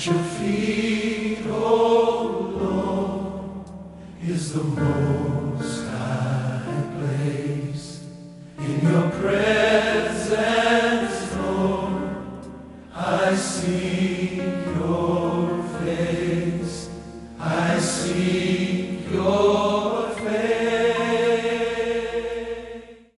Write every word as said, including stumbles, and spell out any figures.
At your feet, oh Lord, is the most high place. In your presence